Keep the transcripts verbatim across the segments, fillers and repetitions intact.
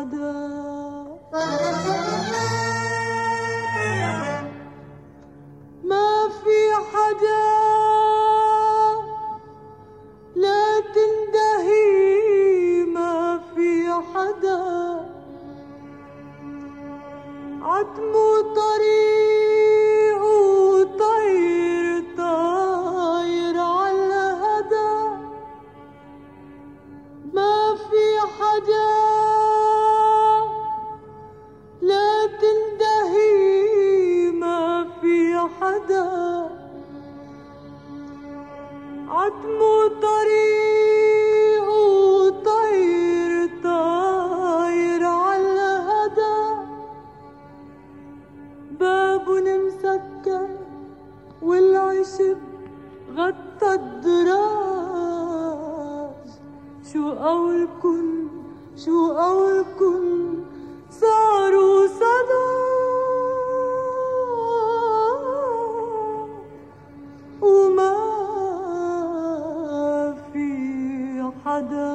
حدا. ما في حدا لا تندهي، ما في حدا عتمو طريق وطير طاير على هدا. ما في حدا لا تندهي، ما في حدا عتمو طريق وطير طاير على هدا. باب مسكر والعشب غطى الدراج. شو قولكن شو قولكن صاروا صدى وما في حدا.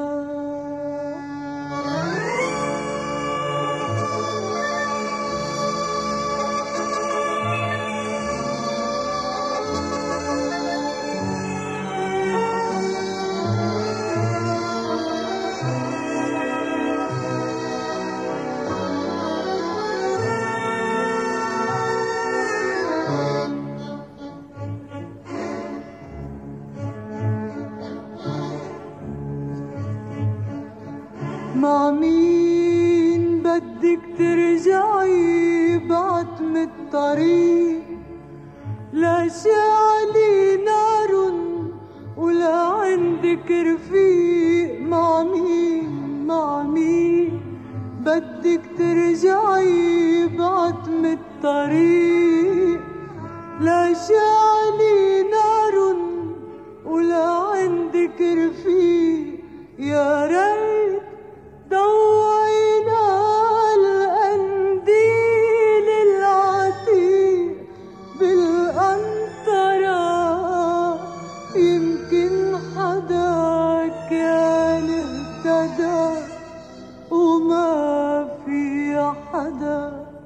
مع مين بدك ترجعي بعتم الطريق؟ لا شعلي نار ولا عندك رفيق. مع مين مع مين بدك ترجعي بعتم الطريق؟ لا شعلي نار ولا عندك رفيق. يا ريت ضوينا القنديل العتيق بالقنطرة، يمكن حدا كان اهتدى وما في حدا.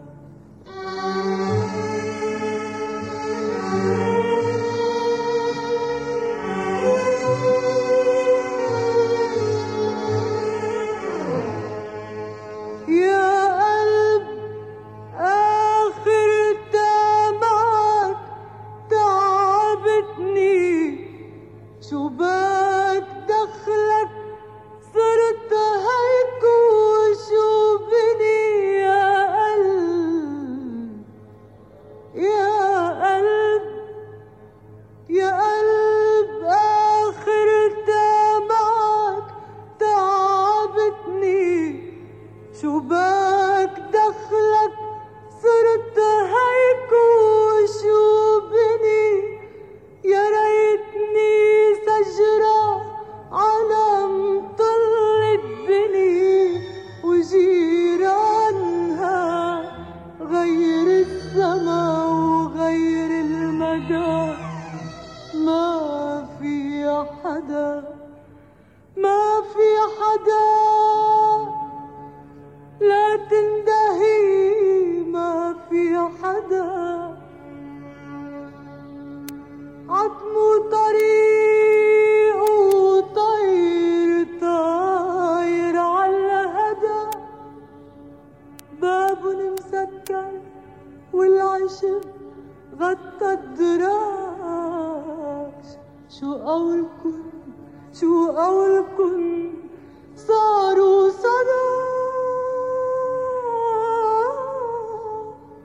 شو بك دخلك صرت هيك وشو بني يا قلب يا قلب يا قلب. آخر معك تعبتني. شو بك دخلك صرت هيك وشو بني. يا ريتني شجرة على مطل الدني وجيرانها غير السما وغير المدى. ما في حدا ما في حدا لا تندهي، ما في حدا عتمو طريق وطير طاير على هدا. باب مسكر والعشب غطى الدراج. شو قولكن شو قولكن صاروا صدى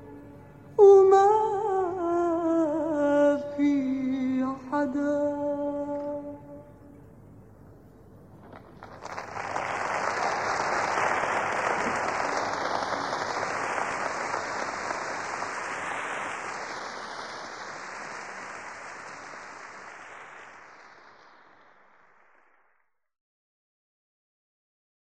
وما في حدا.